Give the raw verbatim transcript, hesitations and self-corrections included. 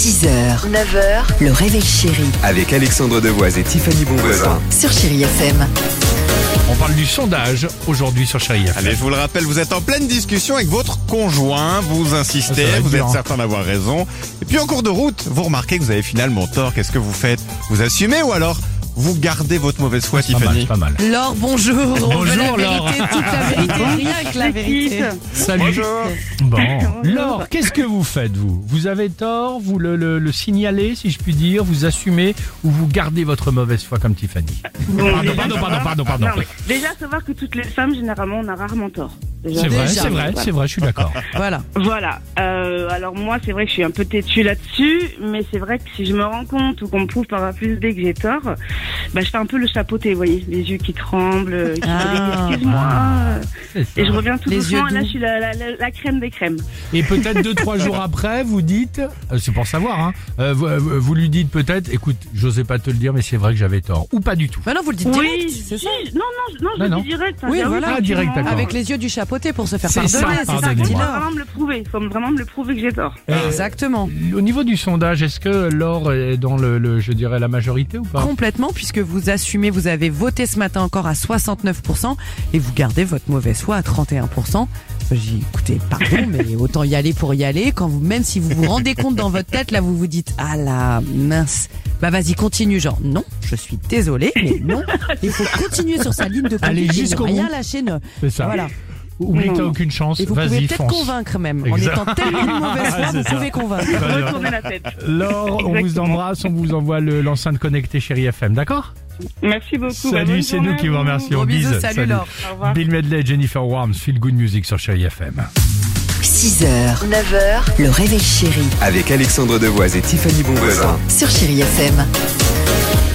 six heures, neuf heures, le réveil chéri Avec Alexandre Devoise et Tiffany Bonvoisin. sur Chéri F M. On parle du sondage aujourd'hui sur Chéri F M. Allez, je vous le rappelle, vous êtes en pleine discussion avec votre conjoint, vous insistez, Ça va être vous dur, êtes hein. certain d'avoir raison. Et puis en cours de route, vous remarquez que vous avez finalement tort. Qu'est-ce que vous faites? Vous assumez ou alors vous gardez votre mauvaise foi, C'est pas mal, Tiffany? c'est pas mal. Laure, bonjour. On veut Bonjour, la Laure. vérité, toute la vérité, rien que la vérité. Salut. Bon, Laure, qu'est-ce que vous faites, vous? Vous avez tort, vous le, le, le signalez, si je puis dire, vous assumez ou vous gardez votre mauvaise foi comme Tiffany? Bon, Pardon, déjà, pardon, pardon, pardon, pardon. non, mais déjà, savoir que toutes les femmes, généralement, on a rarement tort. Déjà. C'est vrai, Déjà, c'est vrai, voilà. c'est vrai, je suis d'accord. Voilà. Voilà. Euh, alors moi, c'est vrai que je suis un peu têtue là-dessus, mais c'est vrai que si je me rends compte ou qu'on me prouve par A plus B que j'ai tort, bah, je fais un peu le chapeauté, vous voyez, les yeux qui tremblent, qui Ah. me disent excuse-moi, euh, C'est ça. et je reviens tout Les doucement, yeux et là, doux. je suis la, la, la, la crème des crèmes. Et peut-être deux, trois jours après, vous dites, euh, c'est pour savoir, hein, euh, vous, euh, vous lui dites peut-être, écoute, j'osais pas te le dire, mais c'est vrai que j'avais tort. Ou pas du tout. Bah non, vous le dites Oui, direct, c'est si, ça. non, non, non, je Non, le non. dis direct. hein, Oui, j'ai- voilà. Ah, direct, d'accord. Avec les yeux du chapeauté pour se faire C'est pardonner, ça, c'est ça que pardonnez-moi. dit Il faut Laure. vraiment me le prouver, il faut vraiment me le prouver que j'ai tort. Euh, Exactement. Au niveau du sondage, est-ce que Laure est dans le, le je dirais, la majorité ou pas? Complètement, puisque vous assumez, vous avez voté ce matin encore à soixante-neuf pour cent et vous gardez votre mauvaise foi à trente et un pour cent. J'ai écoutez, pardon, mais autant y aller pour y aller. Quand vous, même si vous vous rendez compte dans votre tête, là, vous vous dites, ah là, mince. Bah vas-y, continue, genre, non, je suis désolé, mais non. Il faut continuer sur sa ligne de Allez conduite et jusqu'au ne rien bout. lâcher. Ne... C'est ça. Voilà. Oublie que t'as Non. aucune chance, Et vous pouvez vas-y, peut-être fonce. convaincre même. Exact. En étant tellement de mauvaise foi, C'est vous ça. pouvez convaincre. Très bien. Retourner la tête. Laure, on vous Exactement. embrasse, on vous envoie le- l'enceinte connectée Chéri F M, d'accord? Merci beaucoup. bah, Salut, bonne c'est journée nous qui à vous remercions. Gros Bise. bisous, salut Laure. Au revoir. Bill Medley, Jennifer Warnes, Feel Good Music sur Chéri F M. six heures, neuf heures, le réveil chéri Avec Alexandre Devoise et Tiffany Bonvoisin. sur Chéri F M.